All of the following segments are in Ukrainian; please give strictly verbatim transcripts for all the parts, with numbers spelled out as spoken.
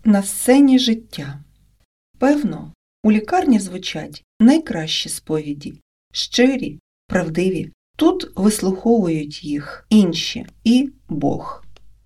На сцені життя. Певно, у лікарні звучать найкращі сповіді, щирі, правдиві. Тут вислуховують їх інші і Бог.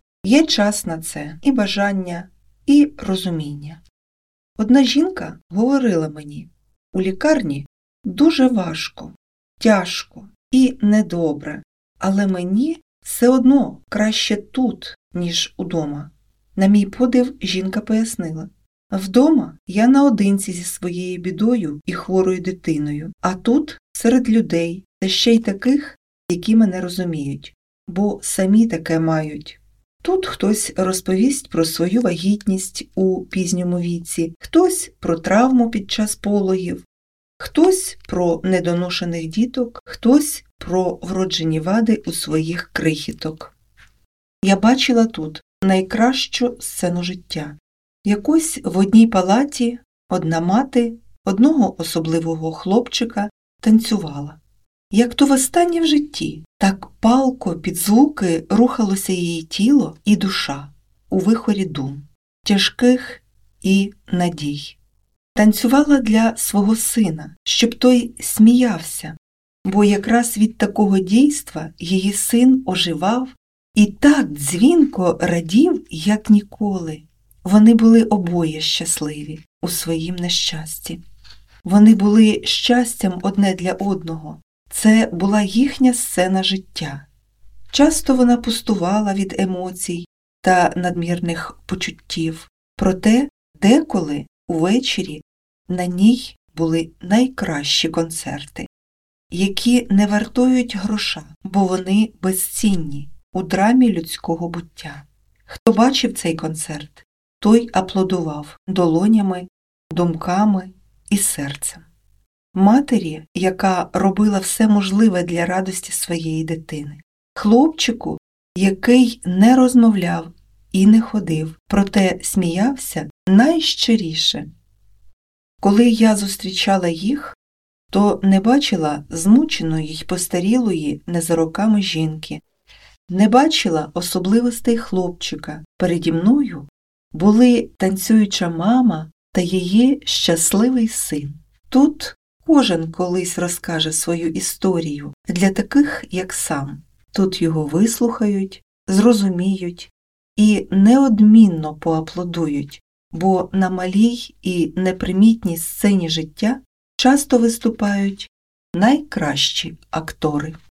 Є час на це, і бажання, і розуміння. Одна жінка говорила мені, у лікарні дуже важко, тяжко і недобре, але мені все одно краще тут, ніж удома. На мій подив, жінка пояснила. Вдома я наодинці зі своєю бідою і хворою дитиною, а тут серед людей, та ще й таких, які мене розуміють, бо самі таке мають. Тут хтось розповість про свою вагітність у пізньому віці, хтось про травму під час пологів, хтось про недоношених діток, хтось про вроджені вади у своїх крихіток. Я бачила тут найкращу сцену життя. Якось в одній палаті одна мати одного особливого хлопчика танцювала. Як то востаннє в житті, так палко під звуки рухалося її тіло і душа у вихорі дум, тяжких і надій. Танцювала для свого сина, щоб той сміявся, бо якраз від такого дійства її син оживав і так дзвінко радів, як ніколи. Вони були обоє щасливі у своїм нещасті. Вони були щастям одне для одного. Це була їхня сцена життя. Часто вона пустувала від емоцій та надмірних почуттів, проте деколи увечері на ній були найкращі концерти, які не вартують гроша, бо вони безцінні у драмі людського буття. Хто бачив цей концерт, той аплодував долонями, думками і серцем. Матері, яка робила все можливе для радості своєї дитини. Хлопчику, який не розмовляв і не ходив, проте сміявся найщиріше. Коли я зустрічала їх, то не бачила змученої й постарілої не за роками жінки, не бачила особливостей хлопчика. Переді мною були танцююча мама та її щасливий син. Тут кожен колись розкаже свою історію для таких, як сам. Тут його вислухають, зрозуміють і неодмінно поаплодують, бо на малій і непримітній сцені життя часто виступають найкращі актори.